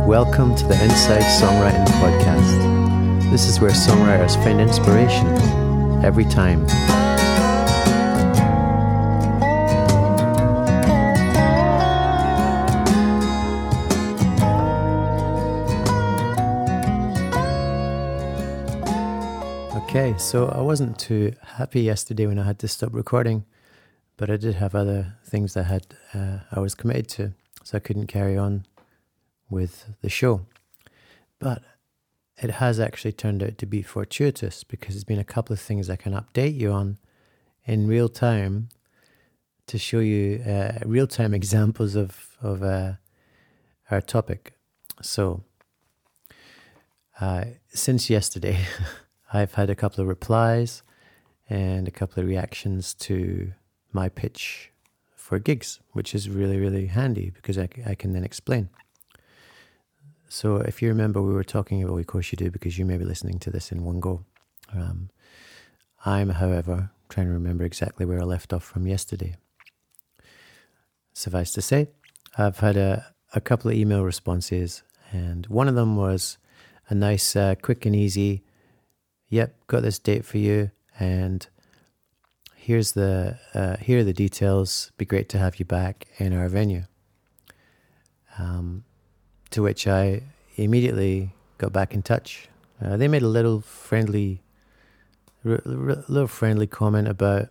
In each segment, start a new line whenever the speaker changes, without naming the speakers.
Welcome to the Inside Songwriting Podcast. This is where songwriters find inspiration every time. Okay, so I wasn't too happy yesterday when I had to stop recording, but I did have other things that I was committed to, so I couldn't carry on with the show. But it has actually turned out to be fortuitous because there's been a couple of things I can update you on in real time to show you real-time examples of our topic. So since yesterday, I've had a couple of replies and a couple of reactions to my pitch for gigs, which is really, really handy because I can then explain. So if you remember, we were talking about, of course you do, because you may be listening to this in one go. I'm, however, trying to remember exactly where I left off from yesterday. Suffice to say, I've had a couple of email responses, and one of them was a nice, quick and easy, yep, got this date for you, and here are the details, be great to have you back in our venue. To which I immediately got back in touch. They made a little friendly comment about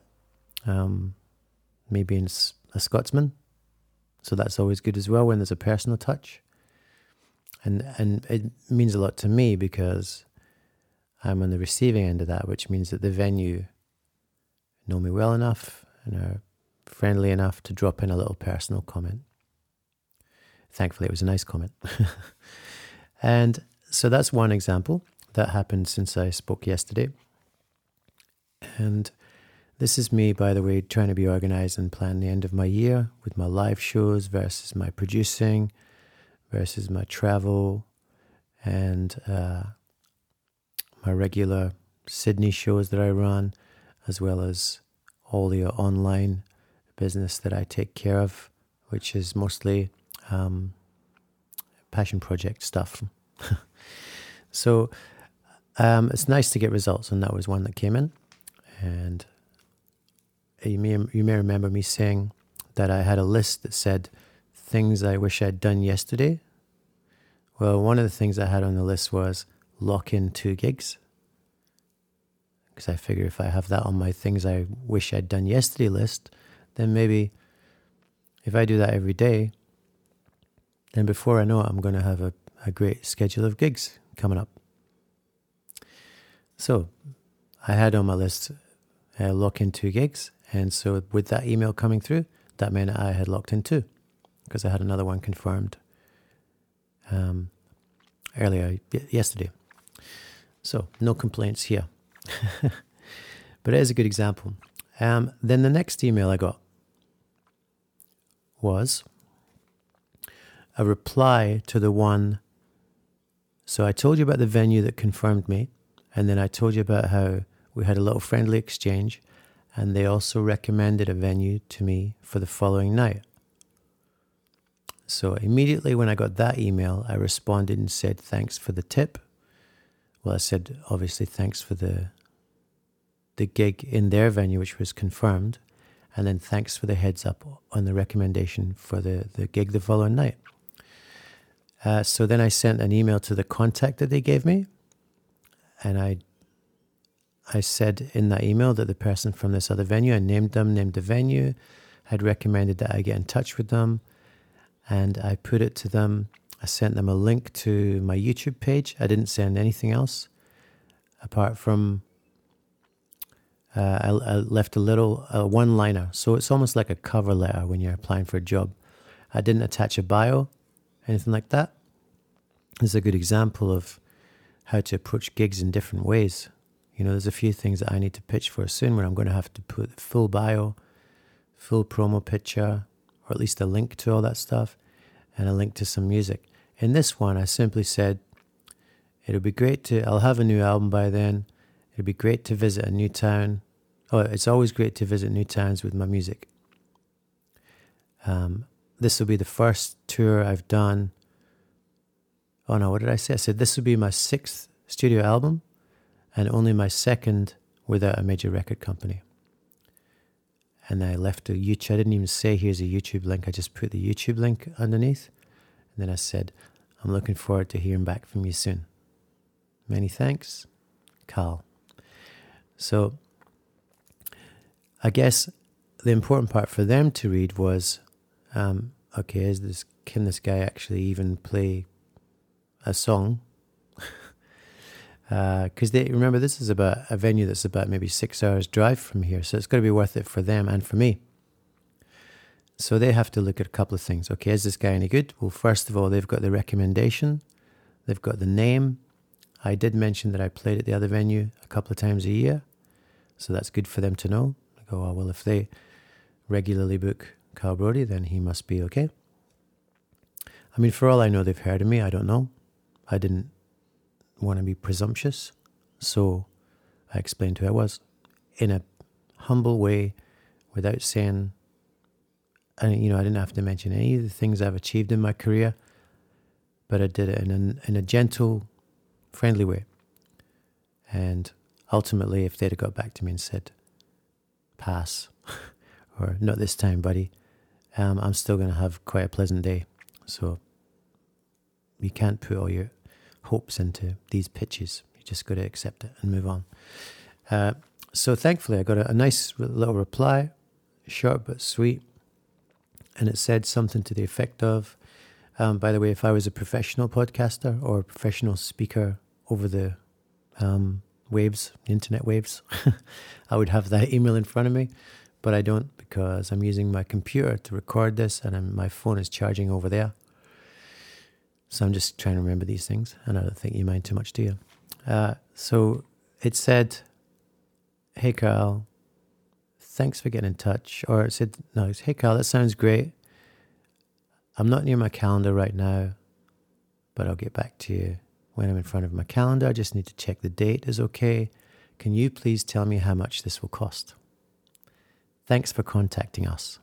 me being a Scotsman, so that's always good as well when there's a personal touch, and it means a lot to me because I'm on the receiving end of that, which means that the venue know me well enough and are friendly enough to drop in a little personal comment. Thankfully, it was a nice comment. And so that's one example that happened since I spoke yesterday. And this is me, by the way, trying to be organized and plan the end of my year with my live shows versus my producing versus my travel and my regular Sydney shows that I run, as well as all the online business that I take care of, which is mostly passion project stuff. So it's nice to get results, and that was one that came in. And you may remember me saying that I had a list that said things I wish I'd done yesterday. Well, one of the things I had on the list was lock in 2 gigs, because I figure if I have that on my things I wish I'd done yesterday list, then maybe if I do that every day, then before I know it, I'm going to have a great schedule of gigs coming up. So I had on my list lock in 2 gigs. And so with that email coming through, that meant I had locked in 2 because I had another one confirmed earlier yesterday. So no complaints here. But it is a good example. Then the next email I got was a reply to the one. So I told you about the venue that confirmed me, and then I told you about how we had a little friendly exchange, and they also recommended a venue to me for the following night. So immediately when I got that email, I responded and said, thanks for the tip. Well, I said, obviously, thanks for the gig in their venue, which was confirmed, and then thanks for the heads up on the recommendation for the gig the following night. So then I sent an email to the contact that they gave me, and I said in that email that the person from this other venue, I named the venue, had recommended that I get in touch with them, and I put it to them. I sent them a link to my YouTube page. I didn't send anything else apart from I left a little one-liner. So it's almost like a cover letter when you're applying for a job. I didn't attach a bio, anything like that. This is a good example of how to approach gigs in different ways. You know, there's a few things that I need to pitch for soon where I'm going to have to put full bio, full promo picture, or at least a link to all that stuff, and a link to some music. In this one, I simply said, I'll have a new album by then. It'd be great to visit a new town. Oh, it's always great to visit new towns with my music. This will be the first tour I've done Oh no, what did I say? I said this would be my 6th studio album and only my 2nd without a major record company. And I left a YouTube. I didn't even say here's a YouTube link. I just put the YouTube link underneath. And then I said, I'm looking forward to hearing back from you soon. Many thanks, Carl. So I guess the important part for them to read was, okay, can this guy actually even play a song? Because remember, this is about a venue that's about maybe 6 hours drive from here, so it's got to be worth it for them and for me. So they have to look at a couple of things. Okay, is this guy any good? Well, first of all, they've got the recommendation, they've got the name. I did mention that I played at the other venue a couple of times a year, so that's good for them to know. I go, oh, well, if they regularly book Carl Brody, then he must be okay. I mean, for all I know, they've heard of me. I don't know. I didn't want to be presumptuous, so I explained who I was in a humble way, without saying, I didn't have to mention any of the things I've achieved in my career, but I did it in a gentle, friendly way. And ultimately, if they'd have got back to me and said, pass, or not this time, buddy, I'm still going to have quite a pleasant day. So you can't put all your hopes into these pitches. You just got to accept it and move on. So thankfully I got a nice little reply, short but sweet, and it said something to the effect of, by the way, if I was a professional podcaster or a professional speaker over the waves, the internet waves, I would have that email in front of me, but I don't, because I'm using my computer to record this and my phone is charging over there. So I'm just trying to remember these things, and I don't think you mind too much, do you? So it said, hey, Carl, thanks for getting in touch. Or it said, no, it's, hey, Carl, that sounds great. I'm not near my calendar right now, but I'll get back to you when I'm in front of my calendar. I just need to check the date is okay. Can you please tell me how much this will cost? Thanks for contacting us.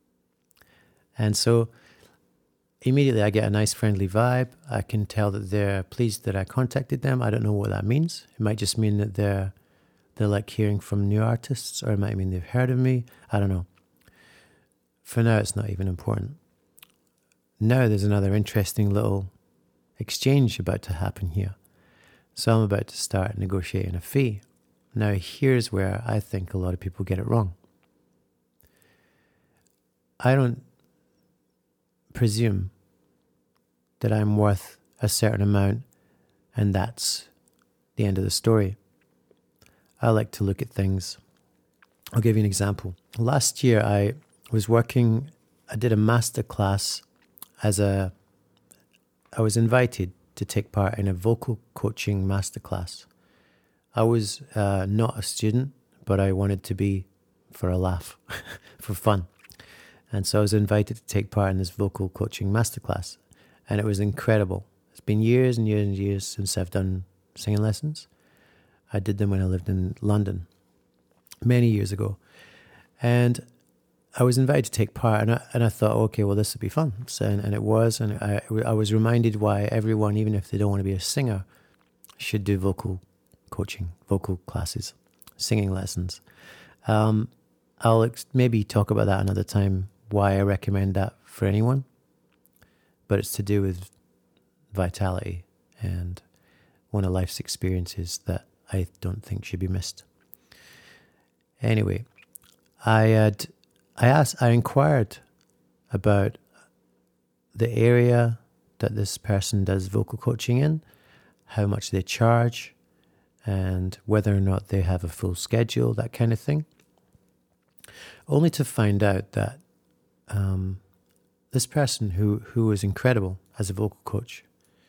And so immediately I get a nice friendly vibe. I can tell that they're pleased that I contacted them. I don't know what that means. It might just mean that they're like hearing from new artists, or it might mean they've heard of me. I don't know. For now, it's not even important. Now there's another interesting little exchange about to happen here. So I'm about to start negotiating a fee. Now here's where I think a lot of people get it wrong. I don't presume that I'm worth a certain amount and that's the end of the story. I like to look at things. I'll give you an example. Last year I did a master class I was invited to take part in a vocal coaching masterclass. I was not a student, but I wanted to be for a laugh, for fun. And so I was invited to take part in this vocal coaching masterclass. And it was incredible. It's been years and years and years since I've done singing lessons. I did them when I lived in London, many years ago. And I was invited to take part, and I thought, okay, well, this would be fun. So, and it was, and I was reminded why everyone, even if they don't want to be a singer, should do vocal coaching, vocal classes, singing lessons. I'll maybe talk about that another time, why I recommend that for anyone. But it's to do with vitality and one of life's experiences that I don't think should be missed. Anyway, I inquired about the area that this person does vocal coaching in, how much they charge, and whether or not they have a full schedule, that kind of thing. Only to find out that this person who was incredible as a vocal coach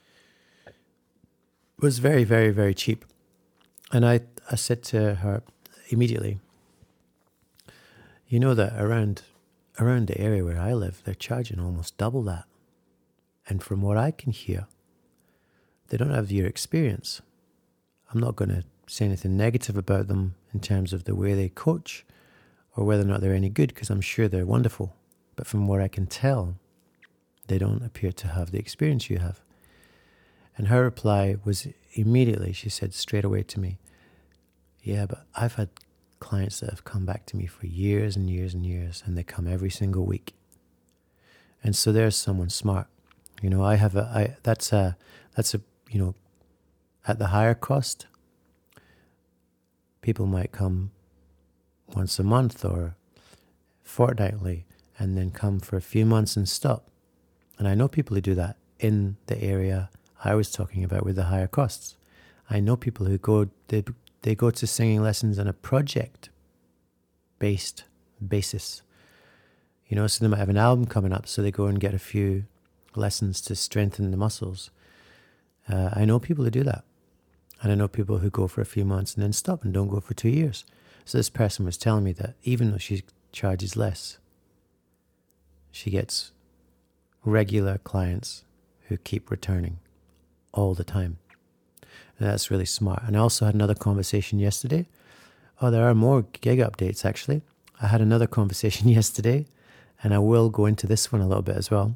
was very, very, very cheap. And I said to her immediately, you know that around the area where I live, they're charging almost double that. And from what I can hear, they don't have your experience. I'm not going to say anything negative about them in terms of the way they coach or whether or not they're any good, because I'm sure they're wonderful. But from what I can tell, they don't appear to have the experience you have. And her reply was immediately, she said straight away to me, yeah, but I've had clients that have come back to me for years and years and years, and they come every single week. And so there's someone smart. You know, that's a, you know, at the higher cost, people might come once a month or fortnightly and then come for a few months and stop. And I know people who do that in the area I was talking about with the higher costs. I know people who go, they go to singing lessons on a project-based basis. You know, so they might have an album coming up, so they go and get a few lessons to strengthen the muscles. I know people who do that. And I know people who go for a few months and then stop and don't go for 2 years. So this person was telling me that even though she charges less, she gets regular clients who keep returning all the time. And that's really smart. And I also had another conversation yesterday. Oh, there are more gig updates, actually. I had another conversation yesterday, and I will go into this one a little bit as well.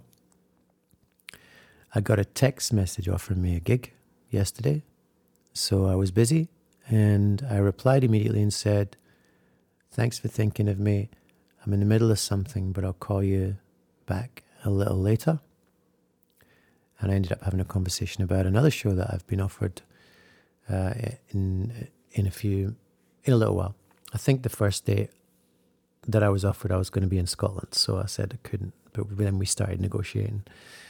I got a text message offering me a gig yesterday. So I was busy, and I replied immediately and said, thanks for thinking of me. I'm in the middle of something, but I'll call you back a little later. And I ended up having a conversation about another show that I've been offered in a little while. I think the first day that I was offered, I was going to be in Scotland, so I said I couldn't, but then we started negotiating.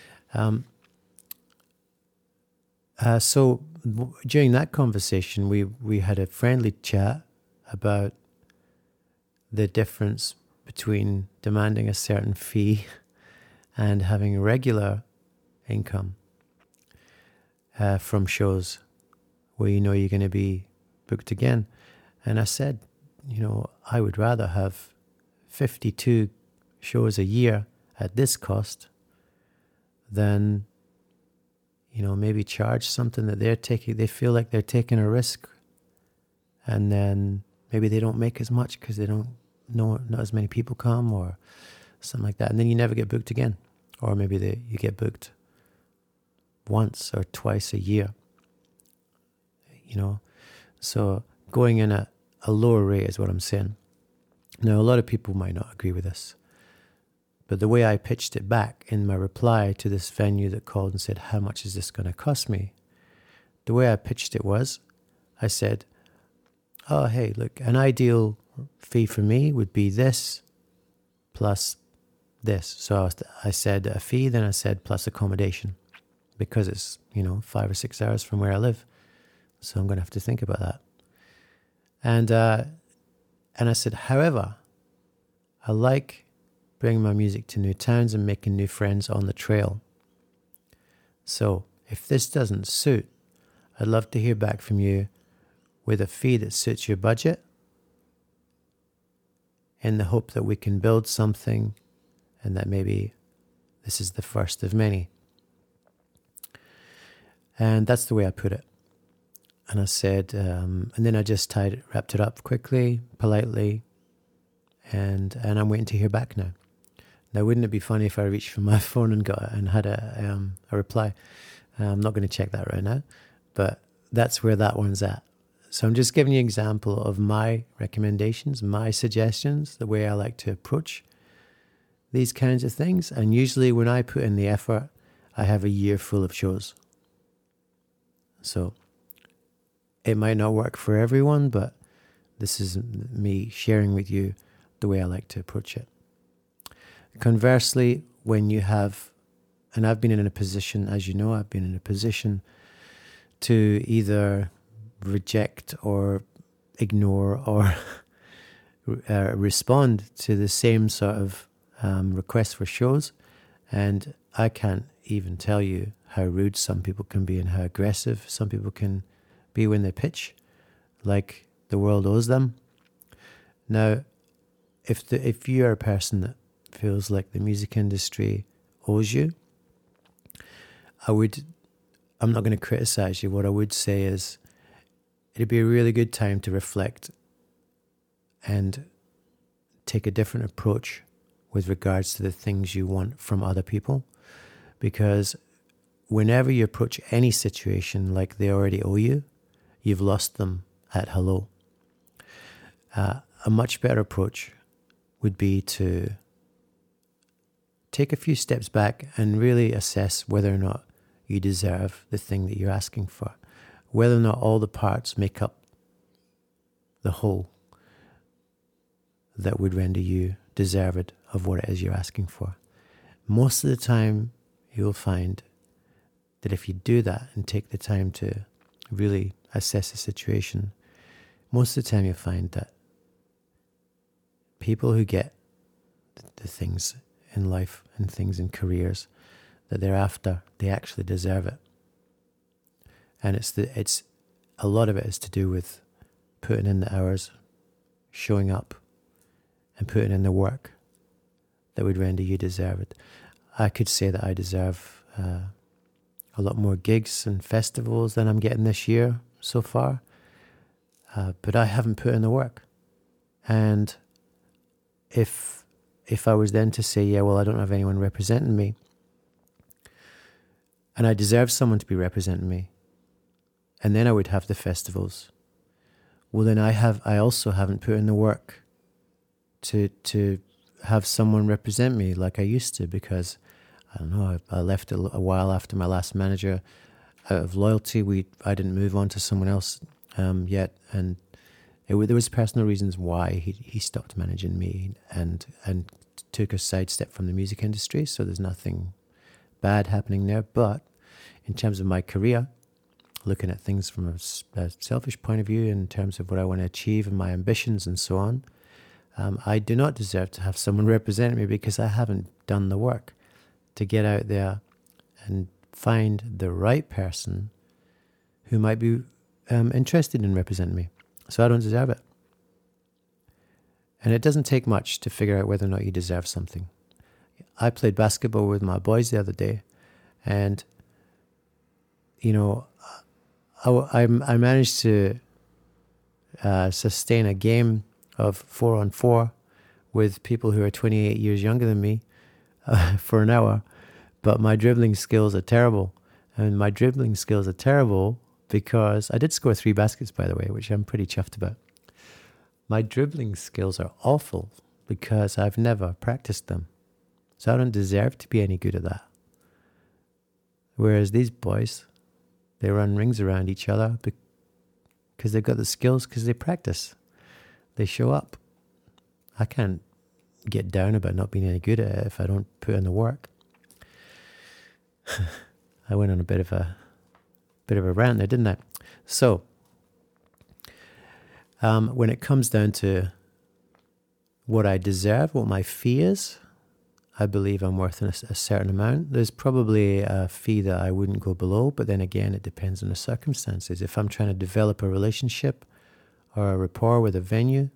So during that conversation, we had a friendly chat about the difference between demanding a certain fee and having a regular income from shows where you know you're going to be booked again. And I said, you know, I would rather have 52 shows a year at this cost than, you know, maybe charge something that they feel like they're taking a risk, and then maybe they don't make as much because they don't know, not as many people come or something like that. And then you never get booked again. Or maybe you get booked once or twice a year, you know. So going in at a lower rate is what I'm saying. Now, a lot of people might not agree with this, but the way I pitched it back in my reply to this venue that called and said, how much is this going to cost me? The way I pitched it was, I said, oh, hey, look, an ideal fee for me would be this plus this. So I said a fee, then I said plus accommodation, because it's, you know, 5 or 6 hours from where I live. So I'm going to have to think about that. And I said, however, I like bringing my music to new towns and making new friends on the trail. So if this doesn't suit, I'd love to hear back from you with a fee that suits your budget, in the hope that we can build something and that maybe this is the first of many. And that's the way I put it. And I said, and then I just wrapped it up quickly, politely, and I'm waiting to hear back now. Now, wouldn't it be funny if I reached for my phone and had a reply? I'm not going to check that right now, but that's where that one's at. So I'm just giving you an example of my recommendations, my suggestions, the way I like to approach these kinds of things. And usually when I put in the effort, I have a year full of shows. So it might not work for everyone, but this is me sharing with you the way I like to approach it. Conversely, when you have, and I've been in a position, as you know, I've been in a position to either reject or ignore or respond to the same sort of requests for shows. And I can't even tell you how rude some people can be and how aggressive some people can be when they pitch, like the world owes them. Now, if you are a person that feels like the music industry owes you, I'm not going to criticize you. What I would say is it'd be a really good time to reflect and take a different approach with regards to the things you want from other people, because whenever you approach any situation like they already owe you, you've lost them at hello. A much better approach would be to take a few steps back and really assess whether or not you deserve the thing that you're asking for, whether or not all the parts make up the whole that would render you deserved of what it is you're asking for. Most of the time, you'll find that if you do that and take the time to really assess the situation, most of the time you'll find that people who get the things in life and things in careers that they're after, they actually deserve it. And it's a lot of it is to do with putting in the hours, showing up, and putting in the work that would render you deserved. I could say that I deserve a lot more gigs and festivals than I'm getting this year so far, but I haven't put in the work. And if I was then to say, yeah, well, I don't have anyone representing me, and I deserve someone to be representing me, and then I would have the festivals, well, then I also haven't put in the work to have someone represent me like I used to, because I don't know, I left a while after my last manager out of loyalty. I didn't move on to someone else yet, and there was personal reasons why he stopped managing me and took a sidestep from the music industry. So there's nothing bad happening there. But in terms of my career, looking at things from a selfish point of view, in terms of what I want to achieve and my ambitions and so on, I do not deserve to have someone represent me, because I haven't done the work to get out there and find the right person who might be interested in representing me. So I don't deserve it. And it doesn't take much to figure out whether or not you deserve something. I played basketball with my boys the other day, and, you know, I managed to sustain a game of 4-on-4 with people who are 28 years younger than me for an hour, but my dribbling skills are terrible. And my dribbling skills are terrible because I did score 3 baskets, by the way, which I'm pretty chuffed about. My dribbling skills are awful because I've never practiced them. So I don't deserve to be any good at that. Whereas these boys, they run rings around each other because they've got the skills, because they practice. They show up. I can't get down about not being any good at it if I don't put in the work. I went on a bit of a rant there, didn't I? So, when it comes down to what I deserve, what my fee is, I believe I'm worth a certain amount. There's probably a fee that I wouldn't go below, but then again, it depends on the circumstances. If I'm trying to develop a relationship or a rapport with a venue,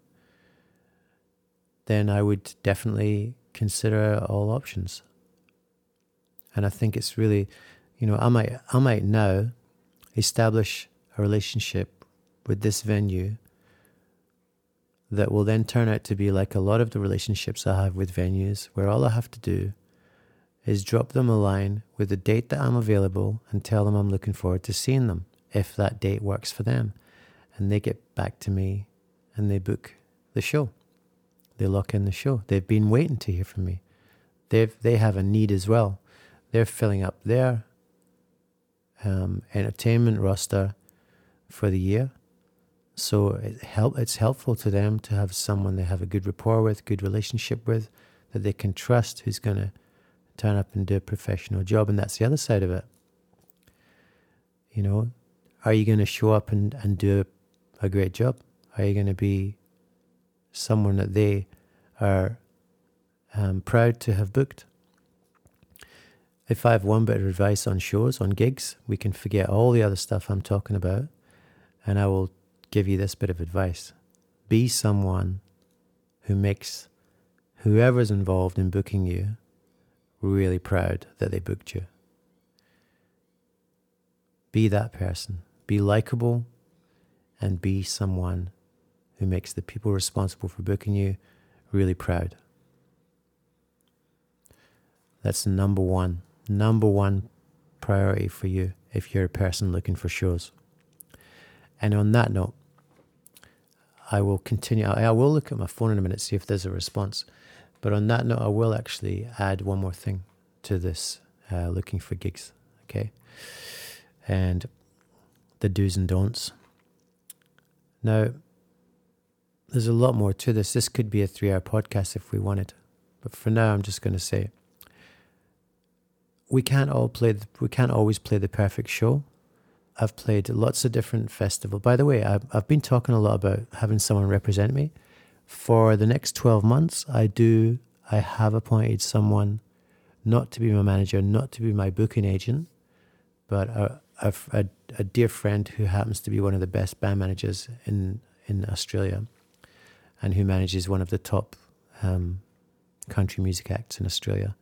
then I would definitely consider all options. And I think it's really, you know, I might now establish a relationship with this venue that will then turn out to be like a lot of the relationships I have with venues, where all I have to do is drop them a line with the date that I'm available and tell them I'm looking forward to seeing them, if that date works for them. And they get back to me and they book the show. They lock in the show. They've been waiting to hear from me. They have a need as well. They're filling up their entertainment roster for the year. So it's helpful to them to have someone they have a good rapport with, good relationship with, that they can trust, who's going to turn up and do a professional job. And that's the other side of it. You know, are you going to show up and do a great job? Are you going to be someone that they are proud to have booked? If I have one bit of advice on shows, on gigs, we can forget all the other stuff I'm talking about, and I will give you this bit of advice. Be someone who makes whoever's involved in booking you really proud that they booked you. Be that person. Be likable, and be someone who makes the people responsible for booking you really proud. That's the number one priority for you if you're a person looking for shows. And on that note, I will continue. I will look at my phone in a minute, see if there's a response. But on that note, I will actually add one more thing to this looking for gigs, okay? And the do's and don'ts. Now, there's a lot more to this. This could be a 3-hour podcast if we wanted. But for now, I'm just going to say, we can't always play the perfect show. I've played lots of different festivals. By the way, I've been talking a lot about having someone represent me. For the next 12 months, I have appointed someone not to be my manager, not to be my booking agent, but a dear friend who happens to be one of the best band managers in Australia and who manages one of the top country music acts in Australia.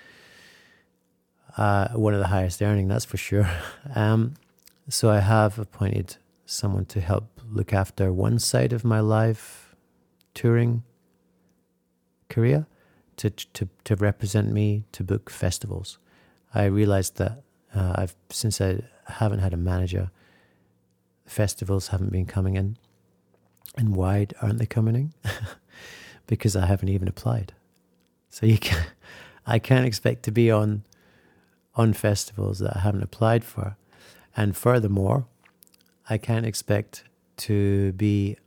One of the highest earning, that's for sure. So I have appointed someone to help look after one side of my live touring career, to represent me, to book festivals. I realized that since I haven't had a manager, festivals haven't been coming in. And why aren't they coming in? Because I haven't even applied. So I can't expect to be on festivals that I haven't applied for. And furthermore, I can't expect to be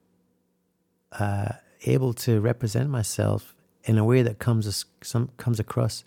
able to represent myself in a way that comes across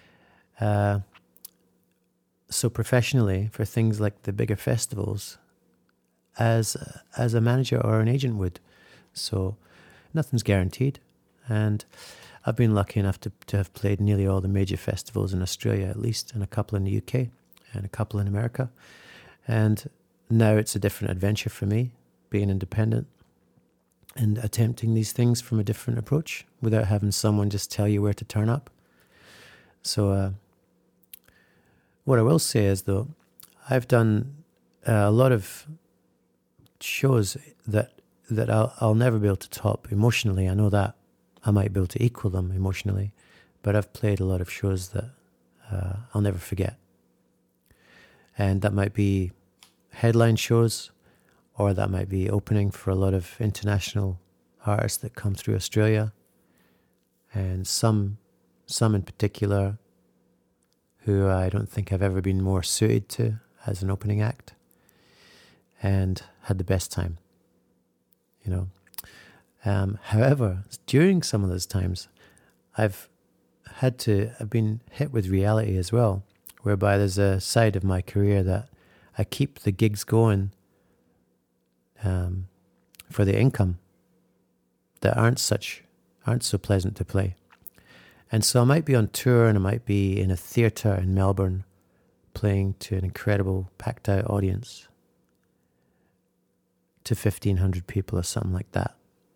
so professionally for things like the bigger festivals as a manager or an agent would. So nothing's guaranteed. And I've been lucky enough to have played nearly all the major festivals in Australia, at least, and a couple in the UK and a couple in America. And now it's a different adventure for me, being independent and attempting these things from a different approach without having someone just tell you where to turn up. So what I will say is, though, I've done a lot of shows that I'll never be able to top emotionally. I know that. I might be able to equal them emotionally, but I've played a lot of shows that I'll never forget. And that might be headline shows, or that might be opening for a lot of international artists that come through Australia, and some in particular who I don't think I've ever been more suited to as an opening act, and had the best time, you know. However, during some of those times, I've been hit with reality as well, whereby there's a side of my career that I keep the gigs going for the income that aren't so pleasant to play. And so I might be on tour and I might be in a theatre in Melbourne playing to an incredible packed out audience, to 1,500 people or something like that.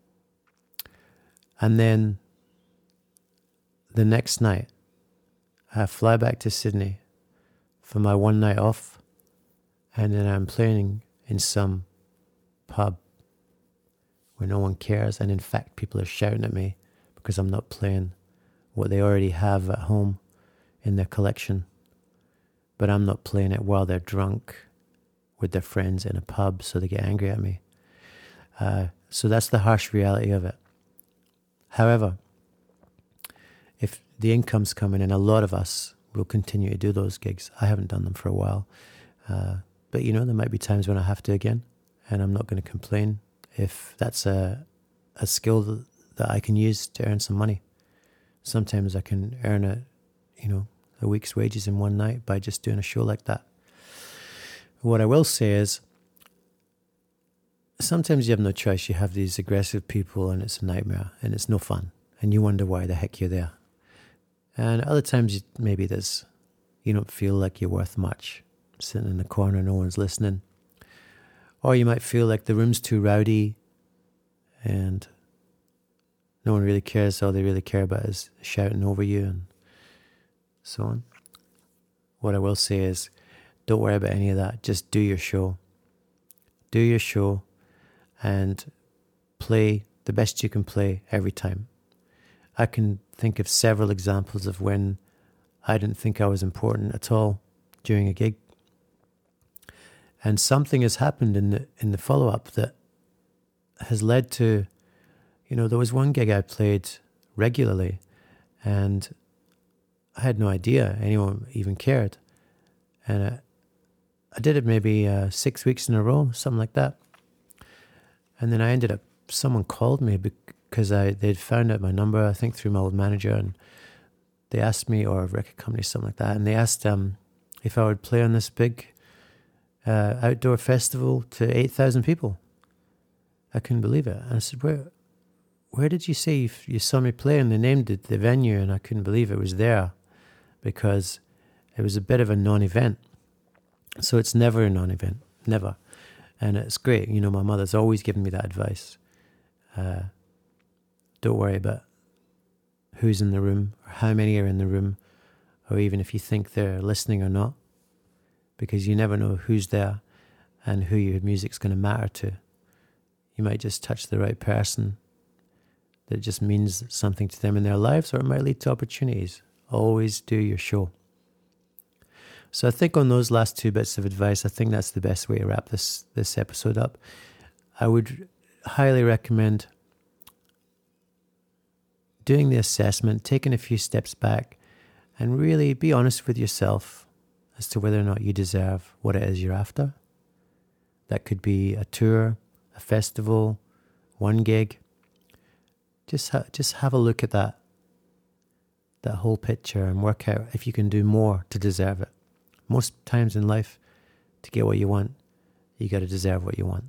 And then the next night, I fly back to Sydney for my one night off, and then I'm playing in some pub where no one cares, and in fact people are shouting at me because I'm not playing what they already have at home in their collection, but I'm not playing it while they're drunk with their friends in a pub, so they get angry at me. So that's the harsh reality of it. However, if the income's coming in, a lot of us will continue to do those gigs. I haven't done them for a while. But, you know, there might be times when I have to again, and I'm not going to complain if that's a skill that I can use to earn some money. Sometimes I can earn a week's wages in one night by just doing a show like that. What I will say is, sometimes you have no choice. You have these aggressive people and it's a nightmare and it's no fun. And you wonder why the heck you're there. And other times maybe you don't feel like you're worth much. Sitting in the corner, no one's listening. Or you might feel like the room's too rowdy and no one really cares. All they really care about is shouting over you and so on. What I will say is, don't worry about any of that. Just do your show. Do your show and play the best you can play every time. I can think of several examples of when I didn't think I was important at all during a gig. And something has happened in the follow-up that has led to, there was one gig I played regularly, and I had no idea anyone even cared. And I did it maybe 6 weeks in a row, something like that. And then I ended up, someone called me because they'd found out my number, I think through my old manager, and they asked me, or a record company, something like that, and they asked if I would play on this big outdoor festival to 8,000 people. I couldn't believe it. And I said, where did you say you saw me play? And they named it, the venue, and I couldn't believe it was there, because it was a bit of a non-event. So it's never a non-event, never. And it's great. My mother's always given me that advice. Don't worry about who's in the room, or how many are in the room, or even if you think they're listening or not, because you never know who's there and who your music's going to matter to. You might just touch the right person that just means something to them in their lives, or it might lead to opportunities. Always do your show. So I think on those last two bits of advice, I think that's the best way to wrap this episode up. I would highly recommend doing the assessment, taking a few steps back, and really be honest with yourself as to whether or not you deserve what it is you're after. That could be a tour, a festival, one gig. Just have a look at that whole picture and work out if you can do more to deserve it. Most times in life, to get what you want, you got to deserve what you want.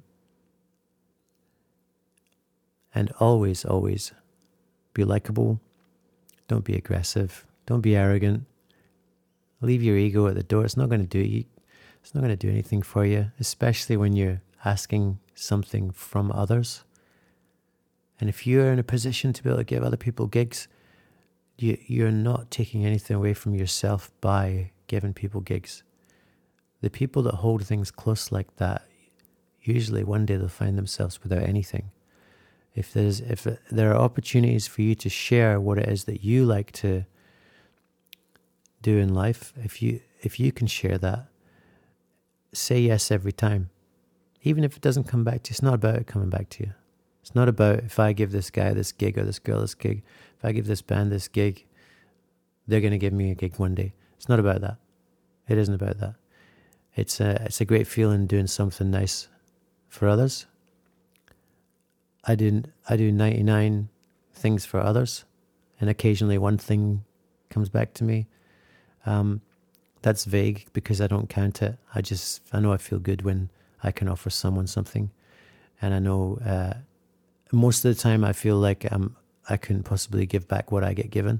And always, always be likable. Don't be aggressive. Don't be arrogant. Leave your ego at the door. It's not going to do anything for you, especially when you're asking something from others. And if you're in a position to be able to give other people gigs, you're not taking anything away from yourself by giving people gigs. The people that hold things close like that, usually one day they'll find themselves without anything. If there are opportunities for you to share what it is that you like to do in life, if you can share that, say yes every time. Even if it doesn't come back to you, it's not about it coming back to you. It's not about if I give this guy this gig or this girl this gig, if I give this band this gig, they're going to give me a gig one day. It's not about that. It isn't about that. It's a great feeling doing something nice for others. I do 99 things for others, and occasionally one thing comes back to me. That's vague because I don't count it. I know I feel good when I can offer someone something, and I know most of the time I feel like I couldn't possibly give back what I get given.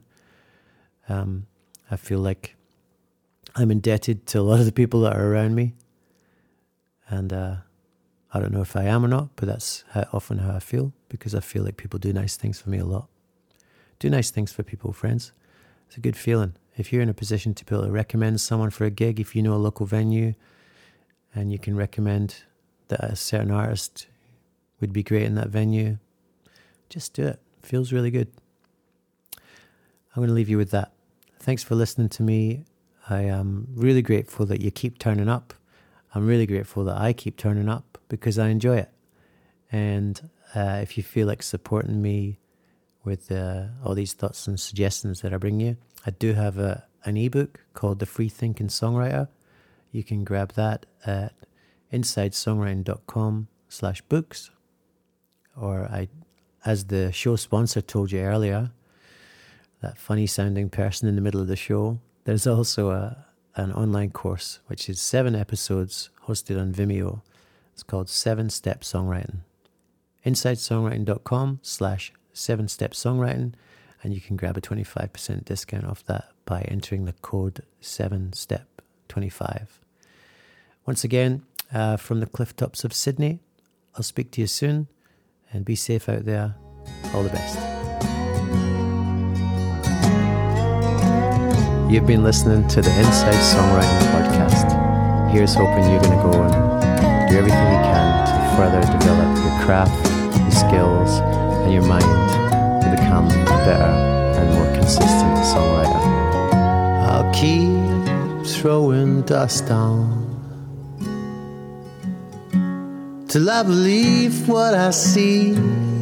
I feel like I'm indebted to a lot of the people that are around me, and I don't know if I am or not, but that's often how I feel, because I feel like people do nice things for me a lot. Do nice things for people, friends. It's a good feeling. If you're in a position to be able to recommend someone for a gig, if you know a local venue and you can recommend that a certain artist would be great in that venue, just do it. It feels really good. I'm going to leave you with that. Thanks for listening to me. I am really grateful that you keep turning up. I'm really grateful that I keep turning up because I enjoy it. And if you feel like supporting me with all these thoughts and suggestions that I bring you, I do have an ebook called The Free Thinking Songwriter. You can grab that at insidesongwriting.com/books. Or as the show sponsor told you earlier, that funny sounding person in the middle of the show, there's also an online course, which is 7 episodes hosted on Vimeo. It's called 7-Step Songwriting. insidesongwriting.com/7-Step Songwriting, and you can grab a 25% discount off that by entering the code 7step25. Once again, from the cliff tops of Sydney, I'll speak to you soon, and be safe out there. All the best. You've been listening to the Inside Songwriting Podcast. Here's hoping you're going to go and do everything you can to further develop your craft, your skills, and your mind to become a better and more consistent songwriter. I'll keep throwing dust on. Till I believe what I see,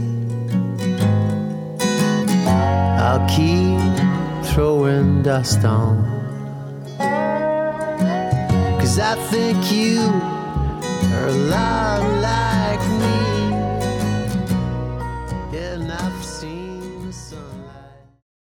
I'll keep throwing dust on. 'Cause I think you are alive